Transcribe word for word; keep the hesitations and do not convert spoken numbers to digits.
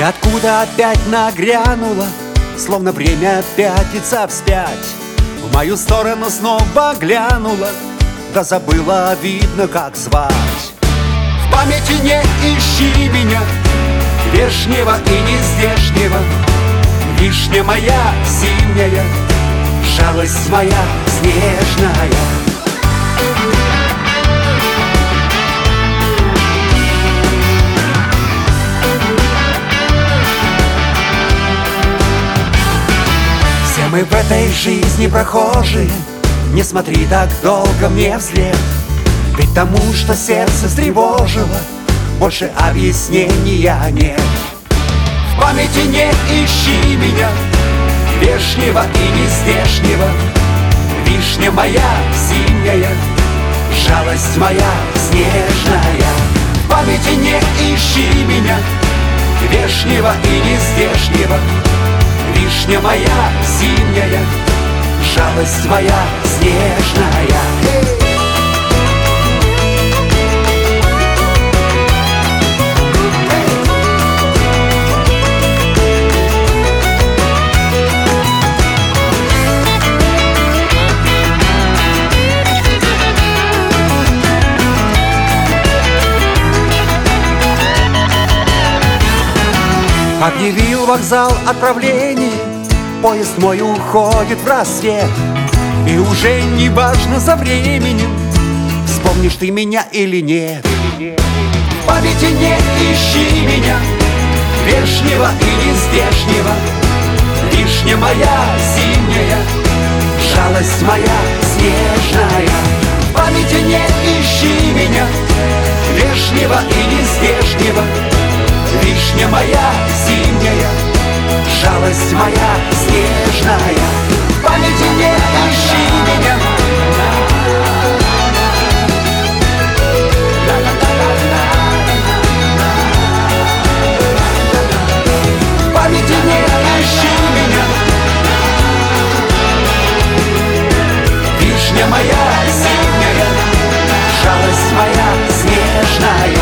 Ниоткуда опять нагрянула, словно время пятится вспять. В мою сторону снова глянула, да забыла, видно, как звать. В памяти не ищи меня, вешнего и нездешнего. Вишня моя зимняя, жалость моя снежная. Все мы в этой жизни прохожие, не смотри так долго мне вслед. Ведь тому, что сердце встревожило, больше объяснения нет. В памяти не ищи меня, вешнего и нездешнего. Вишня моя зимняя, жалость моя снежная. В памяти не ищи меня, вешнего и нездешнего. Вишня моя зимняя, жалость моя снежная. Объявил вокзал отправление, поезд мой уходит в рассвет. И уже не важно за временем, вспомнишь ты меня или нет. В памяти не ищи меня, вешнего и нездешнего. Вишня моя зимняя, жалость моя снежная. В памяти не ищи меня, вешнего и нездешнего. Вишня моя зимняя, жалость моя снежная. В памяти не ищи меня. В памяти не ищи меня. Вишня моя зимняя, жалость моя снежная.